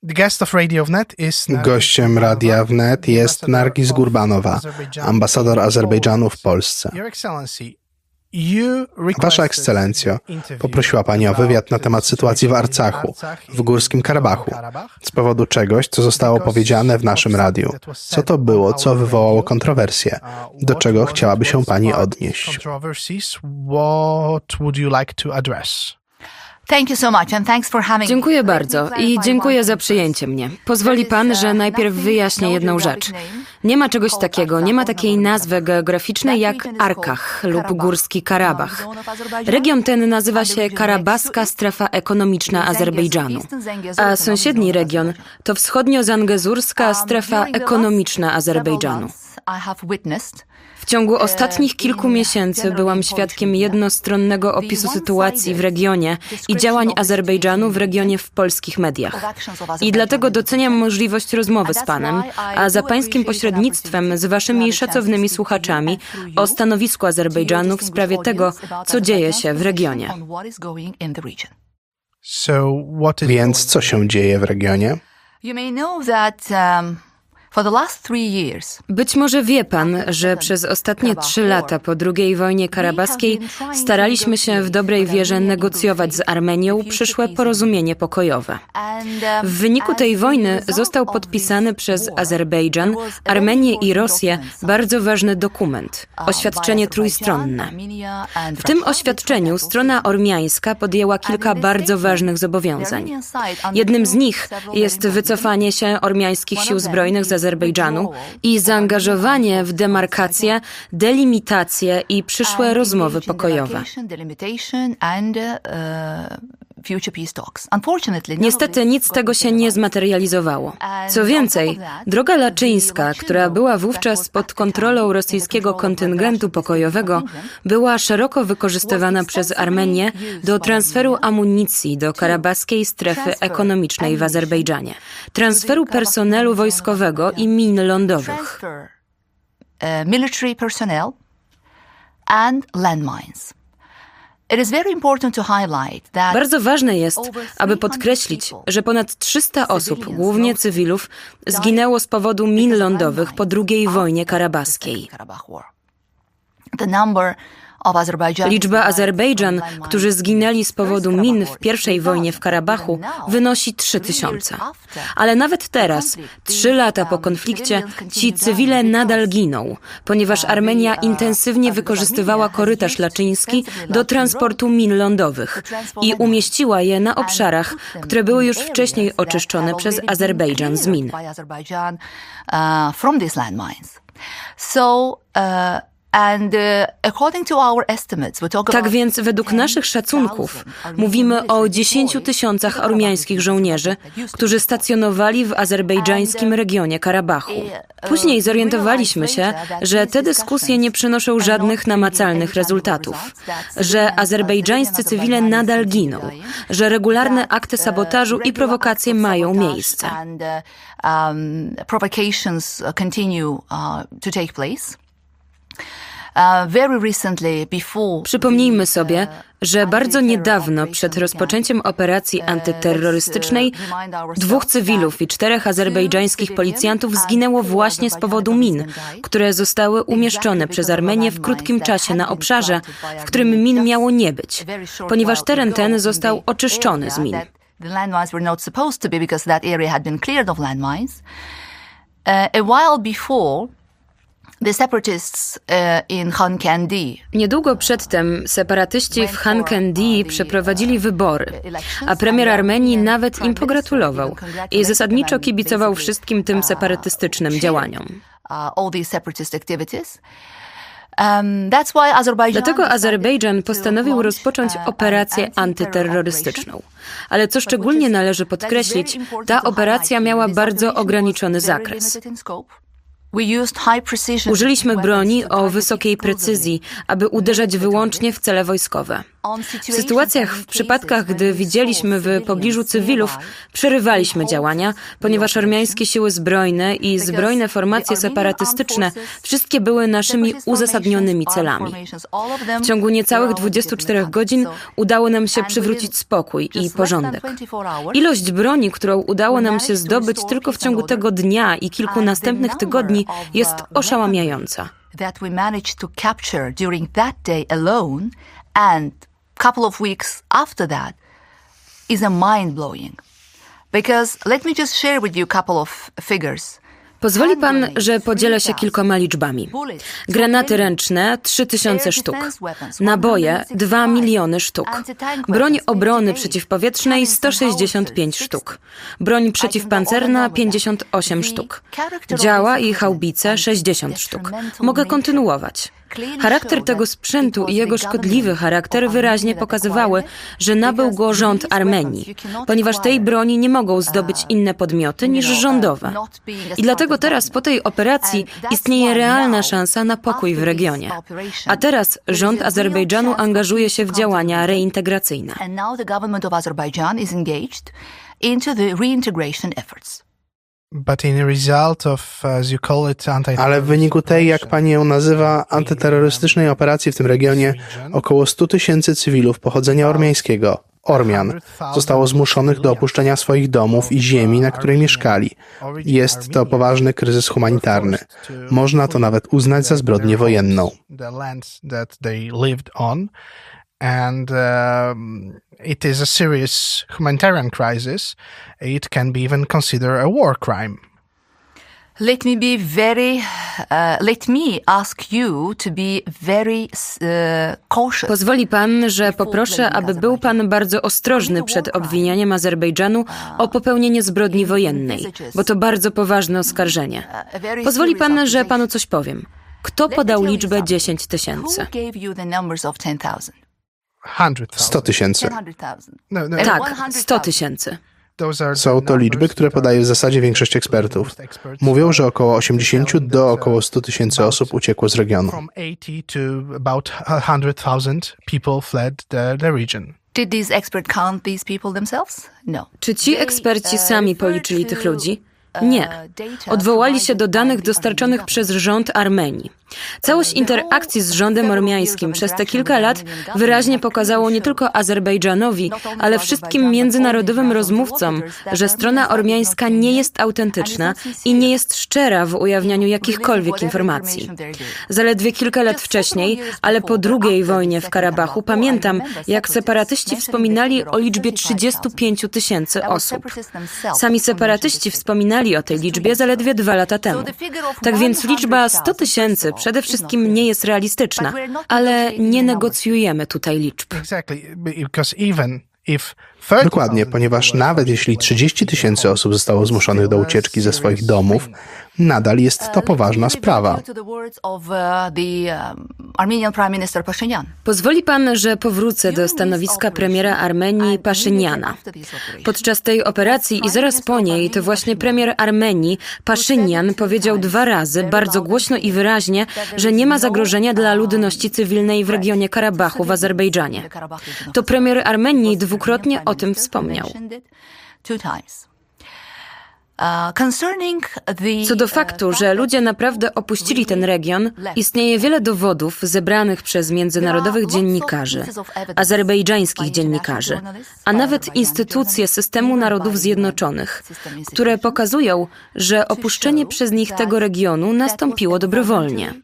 Gościem Radia Wnet jest Nargis Gurbanowa, ambasador Azerbejdżanu w Polsce. Wasza Ekscelencjo, poprosiła Pani o wywiad na temat sytuacji w Arcachu, w Górskim Karabachu, z powodu czegoś, co zostało powiedziane w naszym radiu. Co to było, co wywołało kontrowersje? Do czego chciałaby się Pani odnieść? Dziękuję bardzo i dziękuję za przyjęcie mnie. Pozwoli Pan, że najpierw wyjaśnię jedną rzecz. Nie ma czegoś takiego, nie ma takiej nazwy geograficznej jak Arkach lub Górski Karabach. Region ten nazywa się Karabaska Strefa Ekonomiczna Azerbejdżanu, a sąsiedni region to Wschodnio-Zangezurska Strefa Ekonomiczna Azerbejdżanu. W ciągu ostatnich kilku miesięcy byłam świadkiem jednostronnego opisu sytuacji w regionie i działań Azerbejdżanu w regionie w polskich mediach. I dlatego doceniam możliwość rozmowy z Panem, a za Pańskim pośrednictwem z Waszymi szacownymi słuchaczami o stanowisku Azerbejdżanu w sprawie tego, co dzieje się w regionie. Więc co się dzieje w regionie? Być może wie Pan, że przez ostatnie 3 lata po II wojnie karabaskiej staraliśmy się w dobrej wierze negocjować z Armenią przyszłe porozumienie pokojowe. W wyniku tej wojny został podpisany przez Azerbejdżan, Armenię i Rosję bardzo ważny dokument – oświadczenie trójstronne. W tym oświadczeniu strona ormiańska podjęła kilka bardzo ważnych zobowiązań. Jednym z nich jest wycofanie się ormiańskich sił zbrojnych z Azerbejdżanu i zaangażowanie w demarkację, delimitację i przyszłe rozmowy pokojowe. Niestety nic z tego się nie zmaterializowało. Co więcej, droga laczyńska, która była wówczas pod kontrolą rosyjskiego kontyngentu pokojowego, była szeroko wykorzystywana przez Armenię do transferu amunicji do karabaskiej strefy ekonomicznej w Azerbejdżanie, transferu personelu wojskowego i min lądowych. Military personnel and landmines. Bardzo ważne jest, aby podkreślić, że ponad 300 osób, głównie cywilów, zginęło z powodu min lądowych po II wojnie karabaskiej. Liczba Azerbejdżan, którzy zginęli z powodu min w I wojnie w Karabachu, wynosi 3000. Ale nawet teraz, 3 lata po konflikcie, ci cywile nadal giną, ponieważ Armenia intensywnie wykorzystywała korytarz laczyński do transportu min lądowych i umieściła je na obszarach, które były już wcześniej oczyszczone przez Azerbejdżan z min. Tak więc według naszych szacunków mówimy o 10 000 ormiańskich żołnierzy, którzy stacjonowali w azerbejdżańskim regionie Karabachu. Później zorientowaliśmy się, że te dyskusje nie przynoszą żadnych namacalnych rezultatów, że azerbejdżańscy cywile nadal giną, że regularne akty sabotażu i prowokacje mają miejsce. Przypomnijmy sobie, że bardzo niedawno przed rozpoczęciem operacji antyterrorystycznej 2 cywilów i 4 azerbejdżańskich policjantów zginęło właśnie z powodu min, które zostały umieszczone przez Armenię w krótkim czasie na obszarze, w którym min miało nie być, ponieważ teren ten został oczyszczony z min. Niedługo przedtem separatyści w Hankendi przeprowadzili wybory, a premier Armenii nawet im pogratulował i zasadniczo kibicował wszystkim tym separatystycznym działaniom. Dlatego Azerbejdżan postanowił rozpocząć operację antyterrorystyczną. Ale co szczególnie należy podkreślić, ta operacja miała bardzo ograniczony zakres. Użyliśmy broni o wysokiej precyzji, aby uderzać wyłącznie w cele wojskowe. W sytuacjach, w przypadkach, gdy widzieliśmy w pobliżu cywilów, przerywaliśmy działania, ponieważ ormiańskie siły zbrojne i zbrojne formacje separatystyczne wszystkie były naszymi uzasadnionymi celami. W ciągu niecałych 24 godzin udało nam się przywrócić spokój i porządek. Ilość broni, którą udało nam się zdobyć tylko w ciągu tego dnia i kilku następnych tygodni, jest oszałamiająca. Couple of weeks after that is mind-blowing. Because let me just share with you a couple of figures. Pozwoli pan, że podzielę się kilkoma liczbami. Granaty ręczne 3000 sztuk, naboje 2 miliony sztuk, broń obrony przeciwpowietrznej 165 sztuk, broń przeciwpancerna 58 sztuk, działa i haubice 60 sztuk. Mogę kontynuować. Charakter tego sprzętu i jego szkodliwy charakter wyraźnie pokazywały, że nabył go rząd Armenii, ponieważ tej broni nie mogą zdobyć inne podmioty niż rządowe. I dlatego teraz po tej operacji istnieje realna szansa na pokój w regionie. A teraz rząd Azerbejdżanu angażuje się w działania reintegracyjne. Ale w wyniku tej, jak pani ją nazywa, antyterrorystycznej operacji w tym regionie, około 100 000 cywilów pochodzenia ormiańskiego, Ormian, zostało zmuszonych do opuszczenia swoich domów i ziemi, na której mieszkali. Jest to poważny kryzys humanitarny. Można to nawet uznać za zbrodnię wojenną. It is a serious humanitarian crisis. It can be even considered a war crime. Let me ask you to be very cautious. Pozwoli pan, że poproszę, aby był pan bardzo ostrożny przed obwinianiem Azerbejdżanu o popełnienie zbrodni wojennej, bo to bardzo poważne oskarżenie. Pozwoli pan, że panu coś powiem. Kto podał liczbę 10 000? 100 000. Tak, 100 000. Są to liczby, które podaje w zasadzie większość ekspertów. Mówią, że około 80 do około 100 000 osób uciekło z regionu. Did these experts count these people themselves? No. Czy ci eksperci sami policzyli tych ludzi? Nie. Odwołali się do danych dostarczonych przez rząd Armenii. Całość interakcji z rządem ormiańskim przez te kilka lat wyraźnie pokazało nie tylko Azerbejdżanowi, ale wszystkim międzynarodowym rozmówcom, że strona ormiańska nie jest autentyczna i nie jest szczera w ujawnianiu jakichkolwiek informacji. Zaledwie kilka lat wcześniej, ale po II wojnie w Karabachu, pamiętam, jak separatyści wspominali o liczbie 35 000 osób. Sami separatyści wspominali o tej liczbie zaledwie 2 lata temu. Tak więc liczba 100 000 przede wszystkim nie jest realistyczna, ale nie negocjujemy tutaj liczb. Dokładnie, ponieważ nawet jeśli 30 000 osób zostało zmuszonych do ucieczki ze swoich domów, nadal jest to poważna sprawa. Pozwoli pan, że powrócę do stanowiska premiera Armenii Paszyniana. Podczas tej operacji i zaraz po niej to właśnie premier Armenii Paszynian powiedział 2 razy bardzo głośno i wyraźnie, że nie ma zagrożenia dla ludności cywilnej w regionie Karabachu w Azerbejdżanie. To premier Armenii dwukrotnie o tym wspomniał. Co do faktu, że ludzie naprawdę opuścili ten region, istnieje wiele dowodów zebranych przez międzynarodowych dziennikarzy, azerbejdżańskich dziennikarzy, a nawet instytucje Systemu Narodów Zjednoczonych, które pokazują, że opuszczenie przez nich tego regionu nastąpiło dobrowolnie.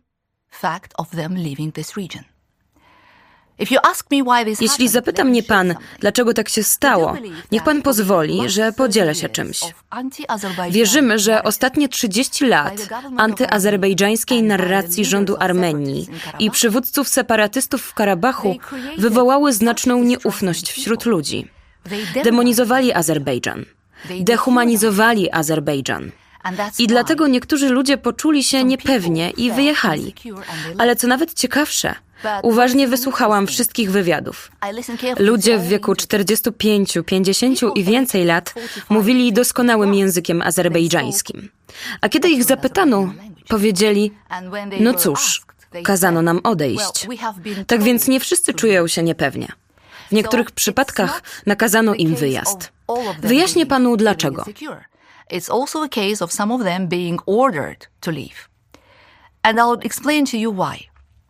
Jeśli zapyta mnie pan, dlaczego tak się stało, niech pan pozwoli, że podzielę się czymś. Wierzymy, że ostatnie 30 lat antyazerbejdżańskiej narracji rządu Armenii i przywódców separatystów w Karabachu wywołały znaczną nieufność wśród ludzi. Demonizowali Azerbejdżan, dehumanizowali Azerbejdżan. I dlatego niektórzy ludzie poczuli się niepewnie i wyjechali. Ale co nawet ciekawsze, uważnie wysłuchałam wszystkich wywiadów. Ludzie w wieku 45, 50 i więcej lat mówili doskonałym językiem azerbejdżańskim. A kiedy ich zapytano, powiedzieli, no cóż, kazano nam odejść. Tak więc nie wszyscy czują się niepewnie. W niektórych przypadkach nakazano im wyjazd. Wyjaśnię panu dlaczego. It's also a case of some of them being ordered to leave. And I'll explain to you why.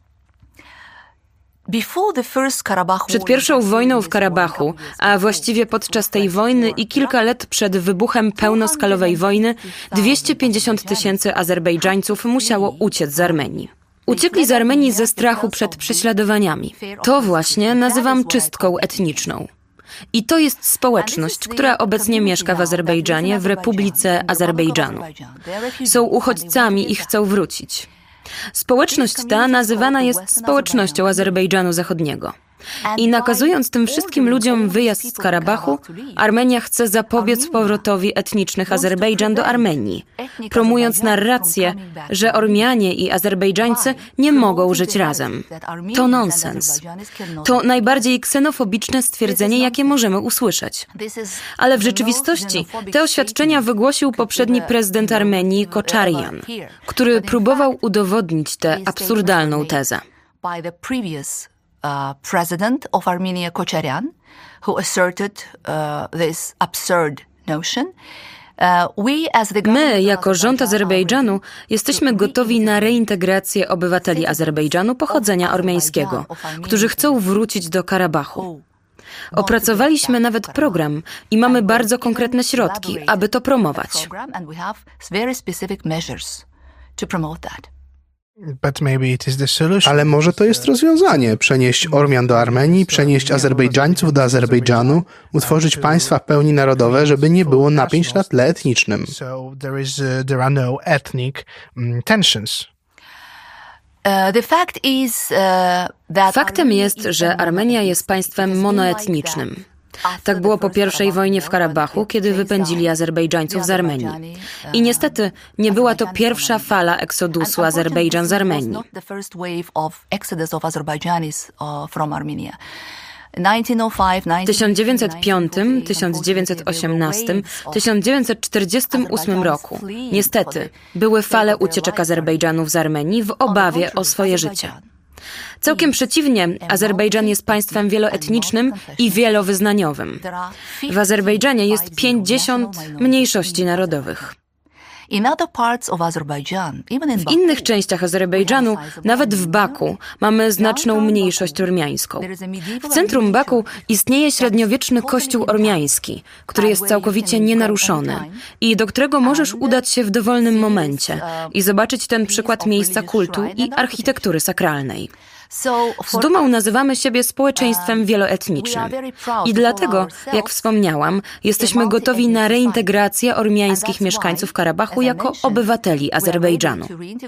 Przed pierwszą wojną w Karabachu, a właściwie podczas tej wojny i kilka lat przed wybuchem pełnoskalowej wojny, 250 000 Azerbejdżańców musiało uciec z Armenii. Uciekli z Armenii ze strachu przed prześladowaniami. To właśnie nazywam czystką etniczną. I to jest społeczność, która obecnie mieszka w Azerbejdżanie, w Republice Azerbejdżanu. Są uchodźcami i chcą wrócić. Społeczność ta nazywana jest społecznością Azerbejdżanu Zachodniego. I nakazując tym wszystkim ludziom wyjazd z Karabachu, Armenia chce zapobiec powrotowi etnicznych Azerbejdżan do Armenii, promując narrację, że Ormianie i Azerbejdżańcy nie mogą żyć razem. To nonsens. To najbardziej ksenofobiczne stwierdzenie, jakie możemy usłyszeć. Ale w rzeczywistości te oświadczenia wygłosił poprzedni prezydent Armenii Koczarian, który próbował udowodnić tę absurdalną tezę. President of Armenia Kocharian, who asserted this absurd notion. My, jako rząd Azerbejdżanu, jesteśmy gotowi na reintegrację obywateli Azerbejdżanu pochodzenia ormiańskiego, którzy chcą wrócić do Karabachu. Opracowaliśmy nawet program i mamy bardzo konkretne środki, aby to promować. Ale może to jest rozwiązanie. Przenieść Ormian do Armenii, przenieść Azerbejdżańców do Azerbejdżanu, utworzyć państwa w pełni narodowe, żeby nie było napięć na tle etnicznym. Faktem jest, że Armenia jest państwem monoetnicznym. Tak było po pierwszej wojnie w Karabachu, kiedy wypędzili Azerbejdżańców z Armenii. I niestety nie była to pierwsza fala eksodusu Azerbejdżan z Armenii. W 1905, 1918, 1948 roku niestety były fale ucieczek Azerbejdżanów z Armenii w obawie o swoje życie. Całkiem przeciwnie, Azerbejdżan jest państwem wieloetnicznym i wielowyznaniowym. W Azerbejdżanie jest 50 mniejszości narodowych. W innych częściach Azerbejdżanu, nawet w Baku, mamy znaczną mniejszość ormiańską. W centrum Baku istnieje średniowieczny kościół ormiański, który jest całkowicie nienaruszony i do którego możesz udać się w dowolnym momencie i zobaczyć ten przykład miejsca kultu i architektury sakralnej. Z dumą nazywamy siebie społeczeństwem wieloetnicznym. I dlatego, jak wspomniałam, jesteśmy gotowi na reintegrację ormiańskich mieszkańców Karabachu jako obywateli Azerbejdżanu.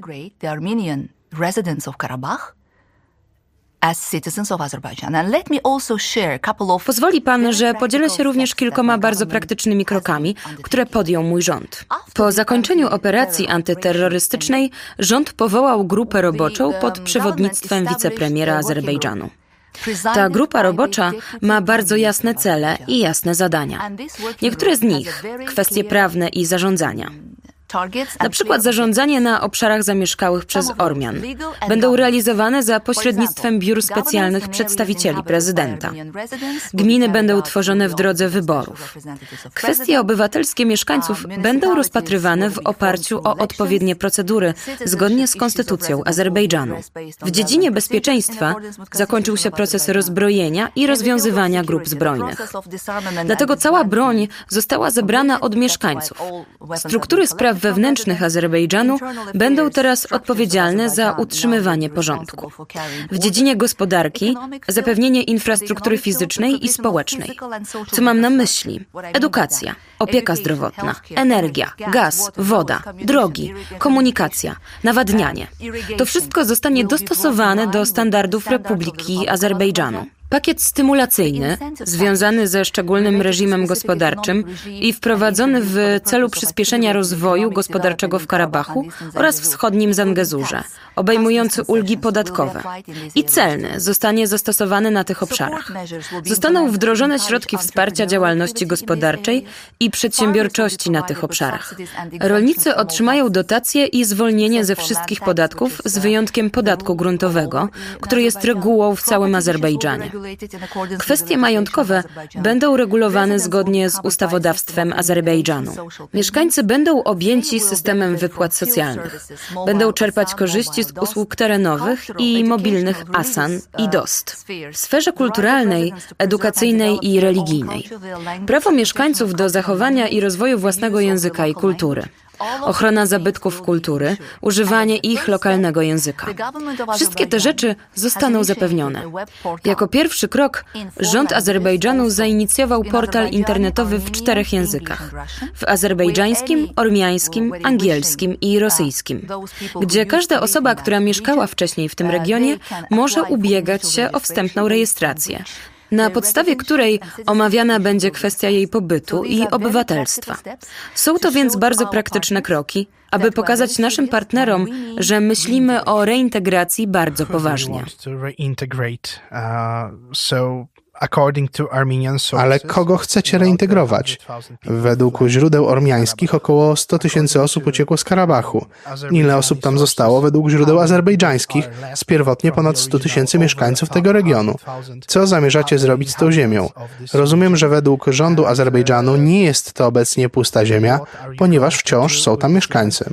Pozwoli pan, że podzielę się również kilkoma bardzo praktycznymi krokami, które podjął mój rząd. Po zakończeniu operacji antyterrorystycznej rząd powołał grupę roboczą pod przewodnictwem wicepremiera Azerbejdżanu. Ta grupa robocza ma bardzo jasne cele i jasne zadania. Niektóre z nich, kwestie prawne i zarządzania. Na przykład zarządzanie na obszarach zamieszkałych przez Ormian będą realizowane za pośrednictwem biur specjalnych przedstawicieli prezydenta. Gminy będą tworzone w drodze wyborów. Kwestie obywatelskie mieszkańców będą rozpatrywane w oparciu o odpowiednie procedury zgodnie z konstytucją Azerbejdżanu. W dziedzinie bezpieczeństwa zakończył się proces rozbrojenia i rozwiązywania grup zbrojnych. Dlatego cała broń została zebrana od mieszkańców. Struktury spraw wewnętrznych Azerbejdżanu będą teraz odpowiedzialne za utrzymywanie porządku. W dziedzinie gospodarki zapewnienie infrastruktury fizycznej i społecznej. Co mam na myśli? Edukacja, opieka zdrowotna, energia, gaz, woda, drogi, komunikacja, nawadnianie. To wszystko zostanie dostosowane do standardów Republiki Azerbejdżanu. Pakiet stymulacyjny, związany ze szczególnym reżimem gospodarczym i wprowadzony w celu przyspieszenia rozwoju gospodarczego w Karabachu oraz wschodnim Zangezurze, obejmujący ulgi podatkowe i celny, zostanie zastosowany na tych obszarach. Zostaną wdrożone środki wsparcia działalności gospodarczej i przedsiębiorczości na tych obszarach. Rolnicy otrzymają dotacje i zwolnienie ze wszystkich podatków z wyjątkiem podatku gruntowego, który jest regułą w całym Azerbejdżanie. Kwestie majątkowe będą regulowane zgodnie z ustawodawstwem Azerbejdżanu. Mieszkańcy będą objęci systemem wypłat socjalnych. Będą czerpać korzyści z usług terenowych i mobilnych ASAN i DOST. W sferze kulturalnej, edukacyjnej i religijnej. Prawo mieszkańców do zachowania i rozwoju własnego języka i kultury. Ochrona zabytków kultury, używanie ich lokalnego języka. Wszystkie te rzeczy zostaną zapewnione. Jako pierwszy krok rząd Azerbejdżanu zainicjował portal internetowy w 4 językach. W azerbejdżańskim, ormiańskim, angielskim i rosyjskim, gdzie każda osoba, która mieszkała wcześniej w tym regionie, może ubiegać się o wstępną rejestrację, na podstawie której omawiana będzie kwestia jej pobytu i obywatelstwa. Są to więc bardzo praktyczne kroki, aby pokazać naszym partnerom, że myślimy o reintegracji bardzo poważnie. Ale kogo chcecie reintegrować? Według źródeł ormiańskich około 100 000 osób uciekło z Karabachu. Ile osób tam zostało według źródeł azerbejdżańskich z pierwotnie ponad 100 000 mieszkańców tego regionu? Co zamierzacie zrobić z tą ziemią? Rozumiem, że według rządu Azerbejdżanu nie jest to obecnie pusta ziemia, ponieważ wciąż są tam mieszkańcy.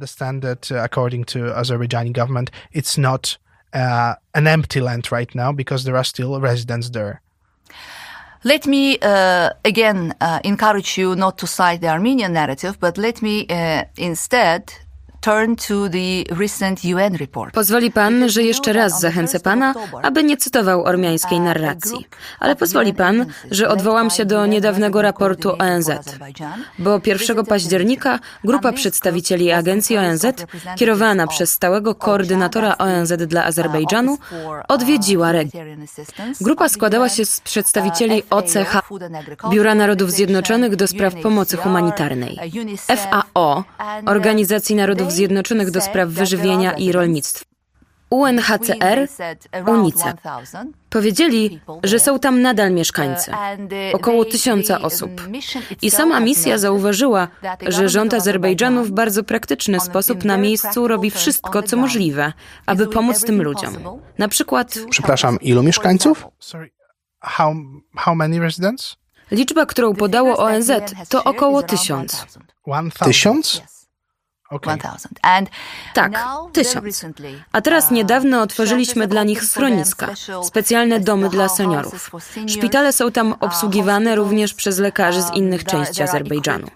An empty land right now because there are still residents there. Let me again encourage you not to cite the Armenian narrative, but let me instead turn to the recent UN report. Pozwoli pan, że jeszcze raz zachęcę pana, aby nie cytował ormiańskiej narracji. Ale pozwoli pan, że odwołam się do niedawnego raportu ONZ. Bo 1 października grupa przedstawicieli agencji ONZ, kierowana przez stałego koordynatora ONZ dla Azerbejdżanu, odwiedziła region. Grupa składała się z przedstawicieli OCH, Biura Narodów Zjednoczonych do spraw pomocy humanitarnej, FAO, Organizacji Narodów Zjednoczonych do spraw wyżywienia i rolnictwa, UNHCR, UNICEF. Powiedzieli, że są tam nadal mieszkańcy, około 1000 osób. I sama misja zauważyła, że rząd Azerbejdżanu w bardzo praktyczny sposób na miejscu robi wszystko, co możliwe, aby pomóc tym ludziom. Na przykład... Przepraszam, ilu mieszkańców? How many residents? Liczba, którą podało ONZ, to około 1000. 1000? Okay. Tak, 1000. A teraz niedawno otworzyliśmy dla nich schroniska, specjalne domy dla seniorów. Szpitale są tam obsługiwane również przez lekarzy z innych części Azerbejdżanu.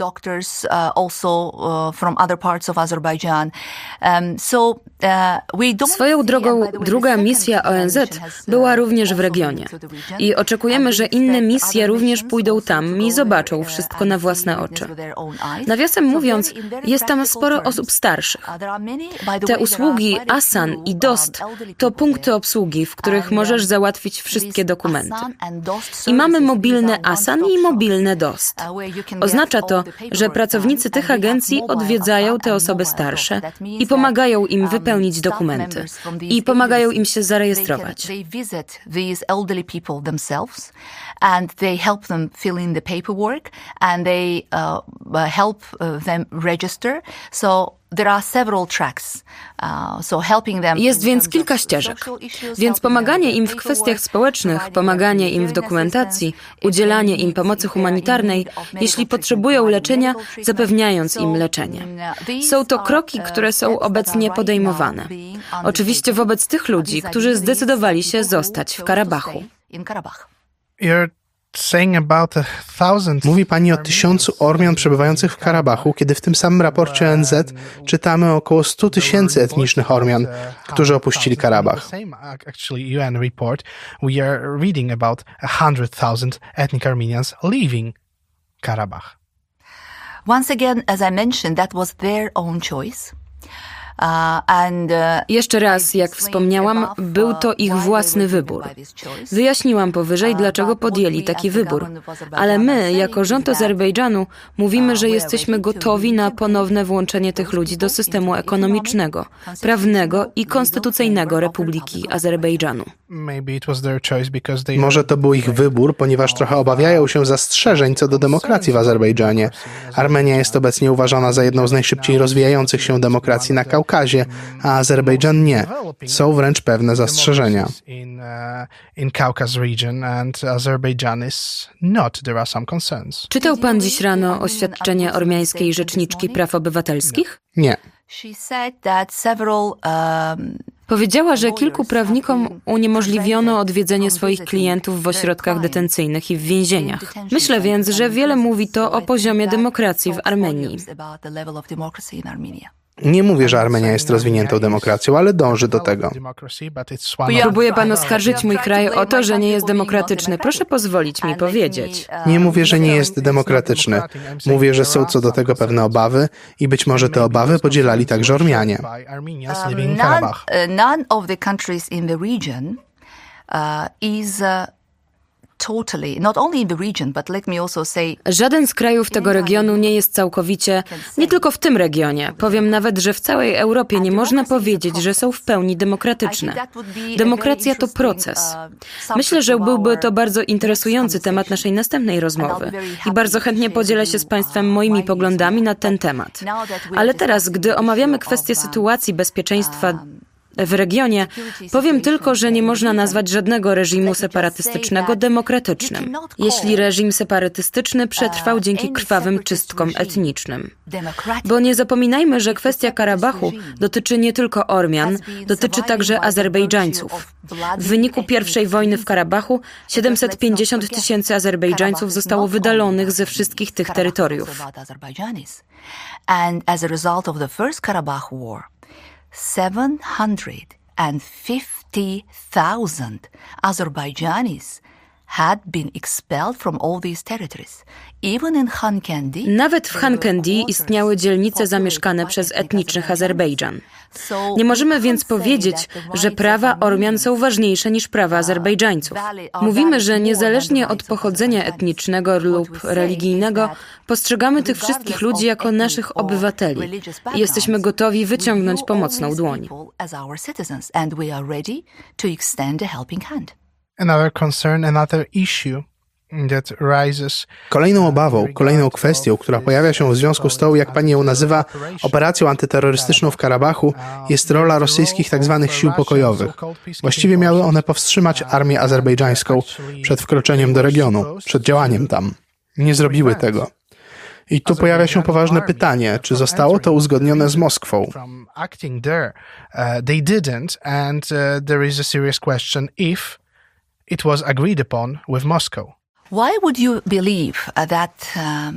Swoją drogą, druga misja ONZ była również w regionie. I oczekujemy, że inne misje również pójdą tam i zobaczą wszystko na własne oczy. Nawiasem mówiąc, jest tam sporo osób starszych. Te usługi ASAN i DOST to punkty obsługi, w których możesz załatwić wszystkie dokumenty. I mamy mobilne ASAN i mobilne DOST. Oznacza to, że pracownicy tych agencji odwiedzają te osoby starsze i pomagają im wypełnić dokumenty. I pomagają im się zarejestrować. And they help them fill in the paperwork, and they help them register. So there are several tracks. So helping them. Jest więc kilka ścieżek. Więc pomaganie im w kwestiach społecznych, pomaganie im w dokumentacji, udzielanie im pomocy humanitarnej, jeśli potrzebują leczenia, zapewniając im leczenie. Są to kroki, które są obecnie podejmowane. Oczywiście wobec tych ludzi, którzy zdecydowali się zostać w Karabachu. Mówi pani o 1000 Ormian przebywających w Karabachu, kiedy w tym samym raporcie ONZ czytamy o około 100 000 etnicznych Ormian, którzy opuścili Karabach. Once again, as I mentioned, that was their own choice. Jeszcze raz, jak wspomniałam, był to ich własny wybór. Wyjaśniłam powyżej, dlaczego podjęli taki wybór. Ale my, jako rząd Azerbejdżanu, mówimy, że jesteśmy gotowi na ponowne włączenie tych ludzi do systemu ekonomicznego, prawnego i konstytucyjnego Republiki Azerbejdżanu. Może to był ich wybór, ponieważ trochę obawiają się zastrzeżeń co do demokracji w Azerbejdżanie. Armenia jest obecnie uważana za jedną z najszybciej rozwijających się demokracji na Kaukazie. Kaukazie, a Azerbejdżan nie. Są wręcz pewne zastrzeżenia. Czytał pan dziś rano oświadczenie ormiańskiej rzeczniczki praw obywatelskich? Nie. Powiedziała, że kilku prawnikom uniemożliwiono odwiedzenie swoich klientów w ośrodkach detencyjnych i w więzieniach. Myślę więc, że wiele mówi to o poziomie demokracji w Armenii. Nie mówię, że Armenia jest rozwiniętą demokracją, ale dąży do tego. Próbuje pan oskarżyć mój kraj o to, że nie jest demokratyczny. Proszę pozwolić mi powiedzieć. Nie mówię, że nie jest demokratyczny. Mówię, że są co do tego pewne obawy i być może te obawy podzielali także Ormianie. None of the countries in the region is Żaden z krajów tego regionu nie jest całkowicie, nie tylko w tym regionie. Powiem nawet, że w całej Europie nie można powiedzieć, że są w pełni demokratyczne. Demokracja to proces. Myślę, że byłby to bardzo interesujący temat naszej następnej rozmowy i bardzo chętnie podzielę się z Państwem moimi poglądami na ten temat. Ale teraz, gdy omawiamy kwestię sytuacji bezpieczeństwa w regionie, powiem tylko, że nie można nazwać żadnego reżimu separatystycznego demokratycznym, jeśli reżim separatystyczny przetrwał dzięki krwawym czystkom etnicznym. Bo nie zapominajmy, że kwestia Karabachu dotyczy nie tylko Ormian, dotyczy także Azerbejdżańców. W wyniku pierwszej wojny w Karabachu 750 000 Azerbejdżańców zostało wydalonych ze wszystkich tych terytoriów. And as a result of the first Karabakh War, 750,000 Azerbaijanis had been expelled from all these territories. Even in Khankendi, nawet w Khankendi istniały dzielnice zamieszkane przez etnicznych Azerbejdżan. Nie możemy więc powiedzieć, że prawa Ormian są ważniejsze niż prawa Azerbejdżańców. Mówimy, że niezależnie od pochodzenia etnicznego lub religijnego, postrzegamy tych wszystkich ludzi jako naszych obywateli i jesteśmy gotowi wyciągnąć pomocną dłoń. Another concern, another issue that rises. Kolejną obawą, kolejną kwestią, która pojawia się w związku z tą, jak pani ją nazywa, operacją antyterrorystyczną w Karabachu, jest rola rosyjskich tzw. sił pokojowych. Właściwie miały one powstrzymać armię azerbejdżańską przed wkroczeniem do regionu, przed działaniem tam. Nie zrobiły tego. I tu pojawia się poważne pytanie, czy zostało to uzgodnione z Moskwą. They didn't, and there is a serious question if it was agreed upon with Moscow. Why would you believe that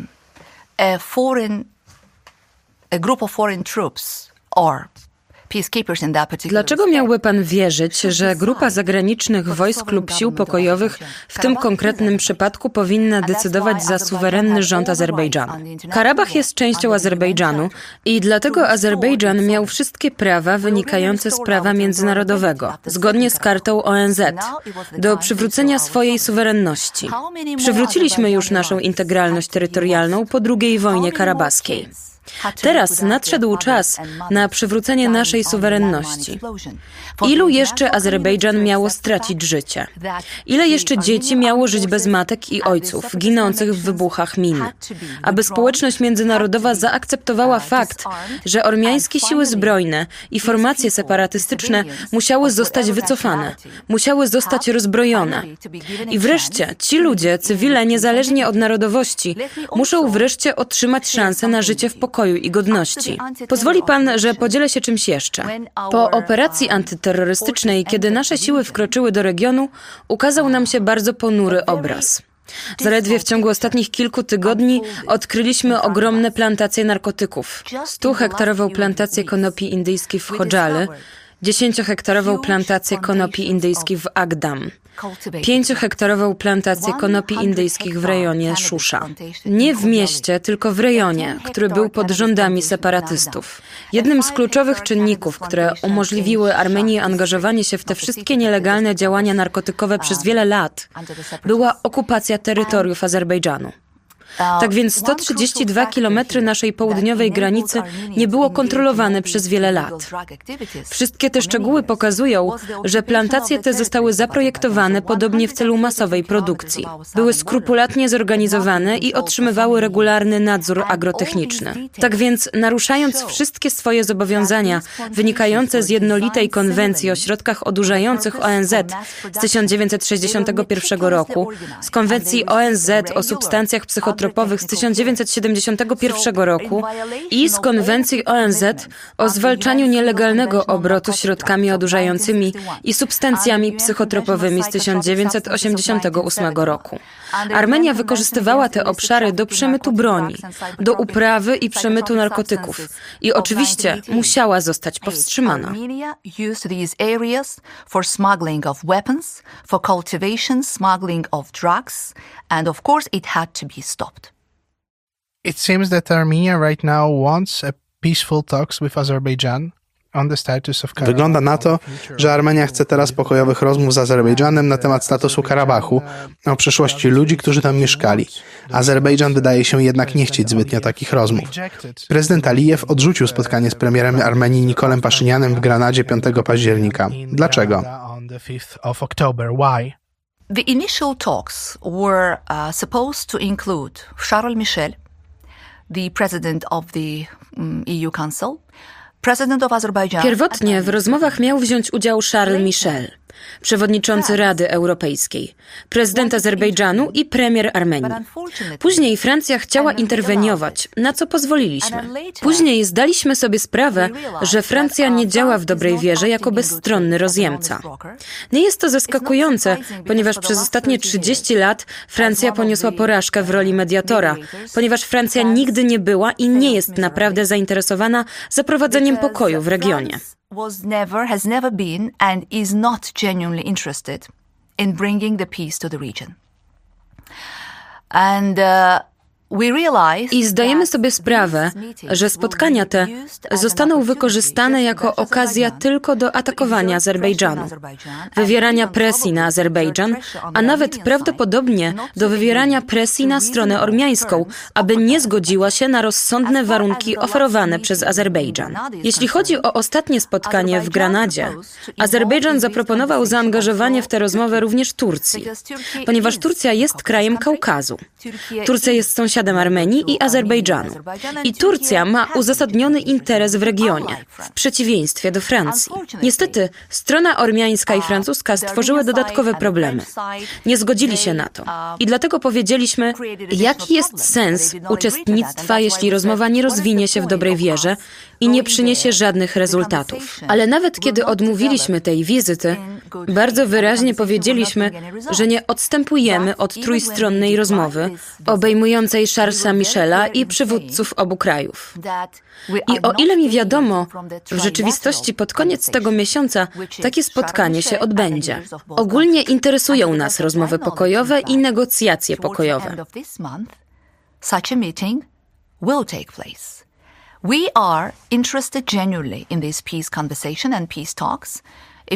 a group of foreign troops or peacekeepers in that particular Dlaczego miałby pan wierzyć, że grupa zagranicznych wojsk lub sił pokojowych w tym konkretnym przypadku powinna decydować za suwerenny rząd Azerbejdżanu? Karabach jest częścią Azerbejdżanu i dlatego Azerbejdżan miał wszystkie prawa wynikające z prawa międzynarodowego, zgodnie z kartą ONZ, do przywrócenia swojej suwerenności. Przywróciliśmy już naszą integralność terytorialną po II wojnie karabaskiej. Teraz nadszedł czas na przywrócenie naszej suwerenności. Ilu jeszcze Azerbejdżan miało stracić życie? Ile jeszcze dzieci miało żyć bez matek i ojców, ginących w wybuchach min? Aby społeczność międzynarodowa zaakceptowała fakt, że ormiańskie siły zbrojne i formacje separatystyczne musiały zostać wycofane, musiały zostać rozbrojone. I wreszcie ci ludzie, cywile niezależnie od narodowości, muszą wreszcie otrzymać szansę na życie w pokoju i godności. Pozwoli pan, że podzielę się czymś jeszcze. Po operacji antyterrorystycznej, kiedy nasze siły wkroczyły do regionu, ukazał nam się bardzo ponury obraz. Zaledwie w ciągu ostatnich kilku tygodni odkryliśmy ogromne plantacje narkotyków. 100-hektarową plantację konopi indyjskich w Chodżaly, 10-hektarową plantację konopi indyjskich w Agdam, 5-hektarową plantację konopi indyjskich w rejonie Szusza. Nie w mieście, tylko w rejonie, który był pod rządami separatystów. Jednym z kluczowych czynników, które umożliwiły Armenii angażowanie się w te wszystkie nielegalne działania narkotykowe przez wiele lat, była okupacja terytoriów Azerbejdżanu. Tak więc 132 kilometry naszej południowej granicy nie było kontrolowane przez wiele lat. Wszystkie te szczegóły pokazują, że plantacje te zostały zaprojektowane podobnie w celu masowej produkcji. Były skrupulatnie zorganizowane i otrzymywały regularny nadzór agrotechniczny. Tak więc, naruszając wszystkie swoje zobowiązania wynikające z jednolitej konwencji o środkach odurzających ONZ z 1961 roku, z konwencji ONZ o substancjach psychotropowych z 1971 roku i z konwencji ONZ o zwalczaniu nielegalnego obrotu środkami odurzającymi i substancjami psychotropowymi z 1988 roku. Armenia wykorzystywała te obszary do przemytu broni, do uprawy i przemytu narkotyków i oczywiście musiała zostać powstrzymana. Armenia used these areas for smuggling of weapons, for cultivation, smuggling of drugs, and of course it had to be stopped. It seems that Armenia right now wants a peaceful talks with Azerbaijan. Wygląda na to, że Armenia chce teraz pokojowych rozmów z Azerbejdżanem na temat statusu Karabachu, o przyszłości ludzi, którzy tam mieszkali. Azerbejdżan wydaje się jednak nie chcieć zbytnio takich rozmów. Prezydent Alijew odrzucił spotkanie z premierem Armenii Nikolem Paszynianem w Granadzie 5 października. Dlaczego? The initial talks were supposed to include Charles Michel, the president of the EU Council, Pierwotnie w rozmowach miał wziąć udział Charles Michel, przewodniczący Rady Europejskiej, prezydent Azerbejdżanu i premier Armenii. Później Francja chciała interweniować, na co pozwoliliśmy. Później zdaliśmy sobie sprawę, że Francja nie działa w dobrej wierze jako bezstronny rozjemca. Nie jest to zaskakujące, ponieważ przez ostatnie 30 lat Francja poniosła porażkę w roli mediatora, ponieważ Francja nigdy nie była i nie jest naprawdę zainteresowana zaprowadzeniem pokoju w regionie. Has never been and is not genuinely interested in bringing the peace to the region. And I zdajemy sobie sprawę, że spotkania te zostaną wykorzystane jako okazja tylko do atakowania Azerbejdżanu, wywierania presji na Azerbejdżan, a nawet prawdopodobnie do wywierania presji na stronę ormiańską, aby nie zgodziła się na rozsądne warunki oferowane przez Azerbejdżan. Jeśli chodzi o ostatnie spotkanie w Granadzie, Azerbejdżan zaproponował zaangażowanie w tę rozmowę również Turcji, ponieważ Turcja jest krajem Kaukazu. Turcja jest sąsiadem Armenii i Azerbejdżanu. I Turcja ma uzasadniony interes w regionie, w przeciwieństwie do Francji. Niestety, strona ormiańska i francuska stworzyły dodatkowe problemy. Nie zgodzili się na to. I dlatego powiedzieliśmy, jaki jest sens uczestnictwa, jeśli rozmowa nie rozwinie się w dobrej wierze i nie przyniesie żadnych rezultatów. Ale nawet kiedy odmówiliśmy tej wizyty, bardzo wyraźnie powiedzieliśmy, że nie odstępujemy od trójstronnej rozmowy obejmującej Charlesa Michela i przywódców obu krajów. I o ile mi wiadomo, w rzeczywistości pod koniec tego miesiąca takie spotkanie się odbędzie. Ogólnie interesują nas rozmowy pokojowe i negocjacje pokojowe. We are interested genuinely in this peace conversation and peace talks.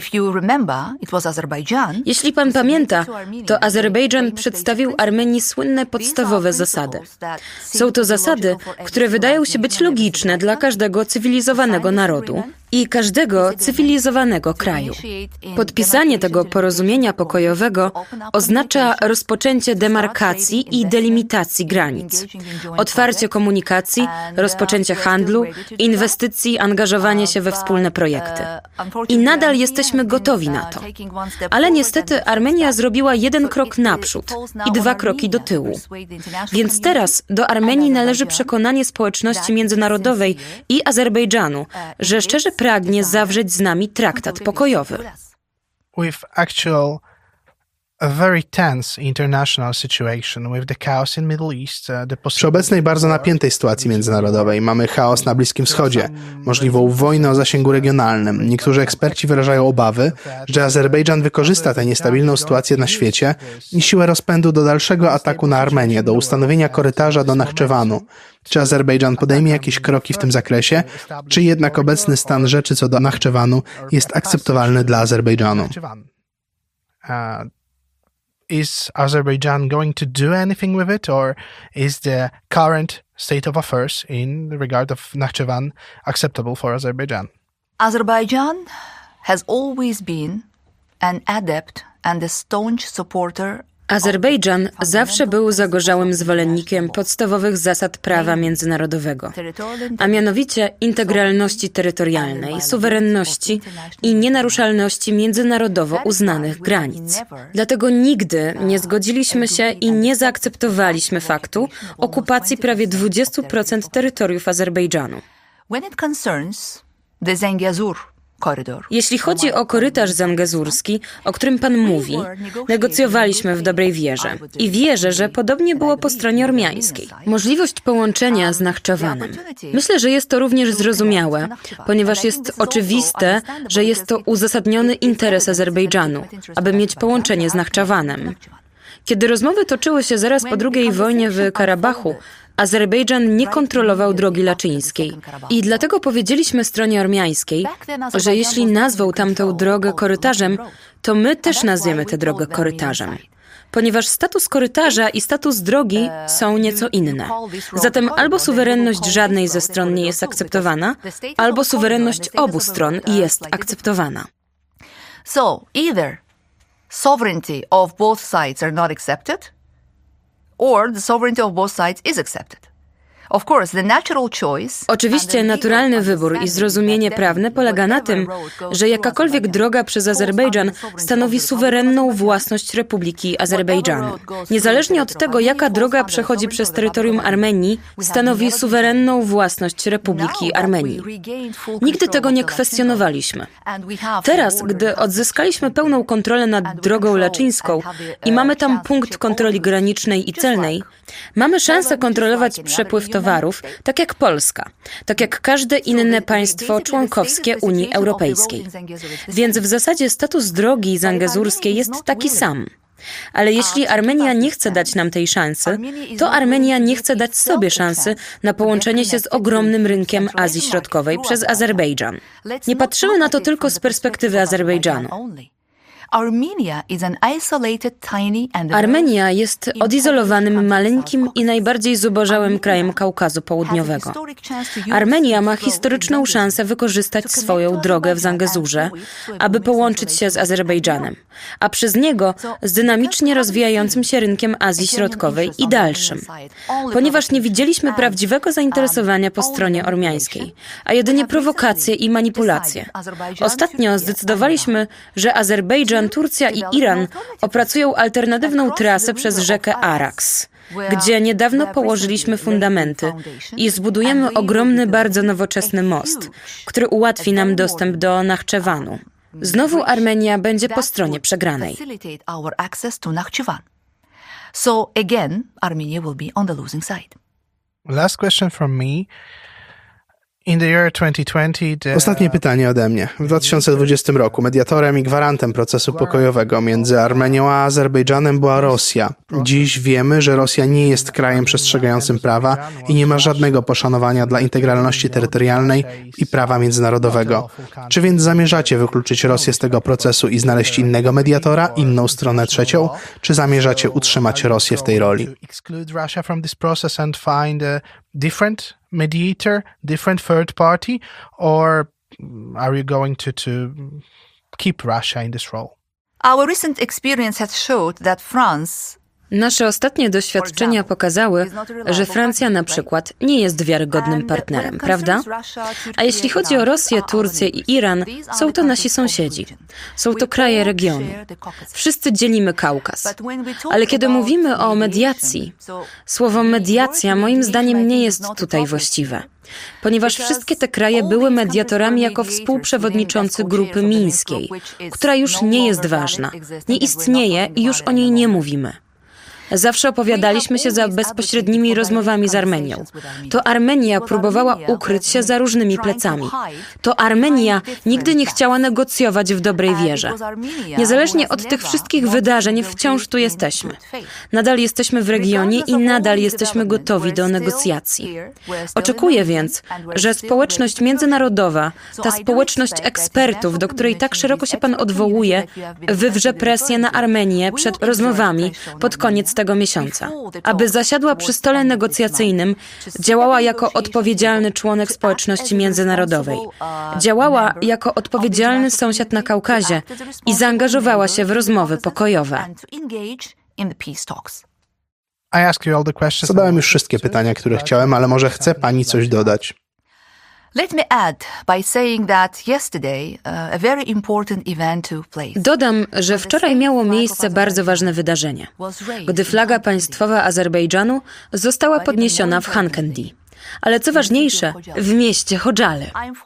Jeśli pan pamięta, to Azerbejdżan przedstawił Armenii słynne podstawowe zasady. Są to zasady, które wydają się być logiczne dla każdego cywilizowanego narodu i każdego cywilizowanego kraju. Podpisanie tego porozumienia pokojowego oznacza rozpoczęcie demarkacji i delimitacji granic, otwarcie komunikacji, rozpoczęcie handlu, inwestycji, angażowanie się we wspólne projekty. I nadal jesteśmy gotowi na to. Ale niestety Armenia zrobiła 1 krok naprzód i 2 kroki do tyłu. Więc teraz do Armenii należy przekonanie społeczności międzynarodowej i Azerbejdżanu, że szczerze pragnie zawrzeć z nami traktat pokojowy. With actual a very tense international situation with the chaos in Middle East. Przy obecnej bardzo napiętej sytuacji międzynarodowej mamy chaos na Bliskim Wschodzie, możliwą wojnę o zasięgu regionalnym. Niektórzy eksperci wyrażają obawy, że Azerbejdżan wykorzysta tę niestabilną sytuację na świecie i siłę rozpędu do dalszego ataku na Armenię, do ustanowienia korytarza do Nachczewanu. Czy Azerbejdżan podejmie jakieś kroki w tym zakresie, czy jednak obecny stan rzeczy co do Nachczewanu jest akceptowalny dla Azerbejdżanu? is Azerbaijan going to do anything with it, or is the current state of affairs in regard of Nakhchivan acceptable for Azerbaijan? Azerbaijan has always been an adept and a staunch supporter. Azerbejdżan zawsze był zagorzałym zwolennikiem podstawowych zasad prawa międzynarodowego, a mianowicie integralności terytorialnej, suwerenności i nienaruszalności międzynarodowo uznanych granic. Dlatego nigdy nie zgodziliśmy się i nie zaakceptowaliśmy faktu okupacji prawie 20% terytoriów Azerbejdżanu. Jeśli chodzi o korytarz zangezurski, o którym pan mówi, negocjowaliśmy w dobrej wierze i wierzę, że podobnie było po stronie ormiańskiej. Możliwość połączenia z Nakhchiwanem. Myślę, że jest to również zrozumiałe, ponieważ jest oczywiste, że jest to uzasadniony interes Azerbejdżanu, aby mieć połączenie z Nakhchiwanem. Kiedy rozmowy toczyły się zaraz po II wojnie w Karabachu, Azerbejdżan nie kontrolował drogi laczyńskiej i dlatego powiedzieliśmy stronie ormiańskiej, że jeśli nazwał tamtą drogę korytarzem, to my też nazwiemy tę drogę korytarzem. Ponieważ status korytarza i status drogi są nieco inne. Zatem albo suwerenność żadnej ze stron nie jest akceptowana, albo suwerenność obu stron jest akceptowana. So, either sovereignty of both sides are not accepted, or the sovereignty of both sides is accepted. Of course, the natural choice. Oczywiście naturalny wybór i zrozumienie prawne polega na tym, że jakakolwiek droga przez Azerbejdżan stanowi suwerenną własność Republiki Azerbejdżanu. Niezależnie od tego, jaka droga przechodzi przez terytorium Armenii, stanowi suwerenną własność Republiki Armenii. Nigdy tego nie kwestionowaliśmy. Teraz, gdy odzyskaliśmy pełną kontrolę nad drogą laczyńską i mamy tam punkt kontroli granicznej i celnej, mamy szansę kontrolować przepływ towarów, tak jak Polska, tak jak każde inne państwo członkowskie Unii Europejskiej. Więc w zasadzie status drogi zangezurskiej jest taki sam. Ale jeśli Armenia nie chce dać nam tej szansy, to Armenia nie chce dać sobie szansy na połączenie się z ogromnym rynkiem Azji Środkowej przez Azerbejdżan. Nie patrzymy na to tylko z perspektywy Azerbejdżanu. Armenia jest odizolowanym, maleńkim i najbardziej zubożałym krajem Kaukazu Południowego. Armenia ma historyczną szansę wykorzystać swoją drogę w Zangezurze, aby połączyć się z Azerbejdżanem, a przez niego z dynamicznie rozwijającym się rynkiem Azji Środkowej i dalszym. Ponieważ nie widzieliśmy prawdziwego zainteresowania po stronie ormiańskiej, a jedynie prowokacje i manipulacje. Ostatnio zdecydowaliśmy, że Azerbejdżan, Turcja i Iran opracują alternatywną trasę przez rzekę Araks, gdzie niedawno położyliśmy fundamenty i zbudujemy ogromny, bardzo nowoczesny most, który ułatwi nam dostęp do Nakhchivanu. Znowu Armenia będzie po stronie przegranej. So again, Armenia will be on the losing side. Last question from me. Ostatnie pytanie ode mnie. W 2020 roku mediatorem i gwarantem procesu pokojowego między Armenią a Azerbejdżanem była Rosja. Dziś wiemy, że Rosja nie jest krajem przestrzegającym prawa i nie ma żadnego poszanowania dla integralności terytorialnej i prawa międzynarodowego. Czy więc zamierzacie wykluczyć Rosję z tego procesu i znaleźć innego mediatora, inną stronę trzecią, czy zamierzacie utrzymać Rosję w tej roli? Different mediator, different third party, or are you going to keep Russia in this role? Our recent experience has showed that France. Nasze ostatnie doświadczenia pokazały, że Francja na przykład nie jest wiarygodnym partnerem, prawda? A jeśli chodzi o Rosję, Turcję i Iran, są to nasi sąsiedzi. Są to kraje regionu. Wszyscy dzielimy Kaukaz. Ale kiedy mówimy o mediacji, słowo mediacja moim zdaniem nie jest tutaj właściwe. Ponieważ wszystkie te kraje były mediatorami jako współprzewodniczący grupy mińskiej, która już nie jest ważna, nie istnieje i już o niej nie mówimy. Zawsze opowiadaliśmy się za bezpośrednimi rozmowami z Armenią. To Armenia próbowała ukryć się za różnymi plecami. To Armenia nigdy nie chciała negocjować w dobrej wierze. Niezależnie od tych wszystkich wydarzeń wciąż tu jesteśmy. Nadal jesteśmy w regionie i nadal jesteśmy gotowi do negocjacji. Oczekuję więc, że społeczność międzynarodowa, ta społeczność ekspertów, do której tak szeroko się pan odwołuje, wywrze presję na Armenię przed rozmowami pod koniec tego miesiąca, aby zasiadła przy stole negocjacyjnym, działała jako odpowiedzialny członek społeczności międzynarodowej, działała jako odpowiedzialny sąsiad na Kaukazie i zaangażowała się w rozmowy pokojowe. Zadałem już wszystkie pytania, które chciałem, ale może chce pani coś dodać? Let me add by saying that yesterday a very important event took place. Dodam, że wczoraj miało miejsce bardzo ważne wydarzenie, gdy flaga państwowa Azerbejdżanu została podniesiona w Hankendi. Ale co ważniejsze, w mieście Chodżale.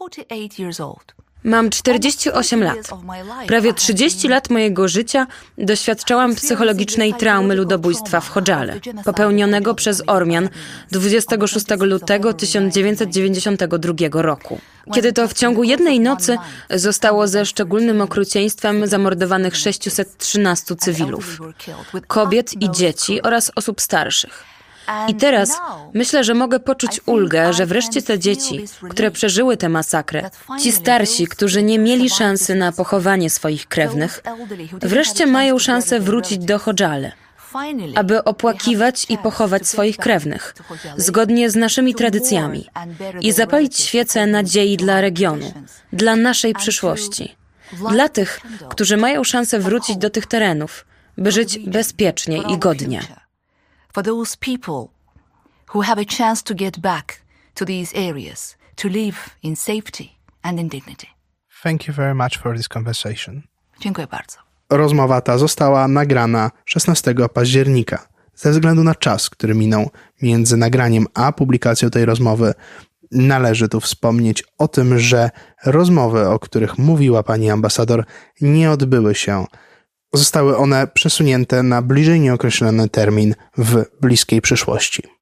Mam 48 lat. Prawie 30 lat mojego życia doświadczałam psychologicznej traumy ludobójstwa w Chodżale, popełnionego przez Ormian 26 lutego 1992 roku. Kiedy to w ciągu jednej nocy zostało ze szczególnym okrucieństwem zamordowanych 613 cywilów, kobiet i dzieci oraz osób starszych. I teraz myślę, że mogę poczuć ulgę, że wreszcie te dzieci, które przeżyły tę masakrę, ci starsi, którzy nie mieli szansy na pochowanie swoich krewnych, wreszcie mają szansę wrócić do Chodżale, aby opłakiwać i pochować swoich krewnych, zgodnie z naszymi tradycjami i zapalić świecę nadziei dla regionu, dla naszej przyszłości, dla tych, którzy mają szansę wrócić do tych terenów, by żyć bezpiecznie i godnie. For those people who have a chance to get back to these areas, to live in safety and in dignity. Thank you very much for this conversation. Dziękuję bardzo. Rozmowa ta została nagrana 16 października. Ze względu na czas, który minął między nagraniem a publikacją tej rozmowy, należy tu wspomnieć o tym, że rozmowy, o których mówiła pani ambasador, nie odbyły się. Zostały one przesunięte na bliżej nieokreślony termin w bliskiej przyszłości.